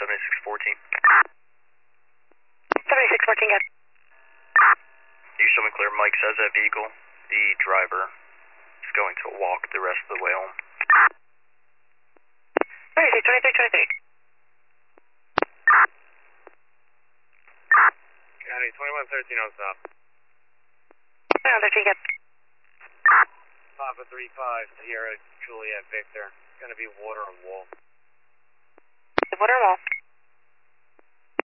7614. 7614, got it. You show me clear. Mike says that vehicle, the driver, is going to walk the rest of the way home. 2323. County 2113 on stop. 2113, got it. Papa 35, Sierra Juliet Victor. It's going to be water on wall. Water wall.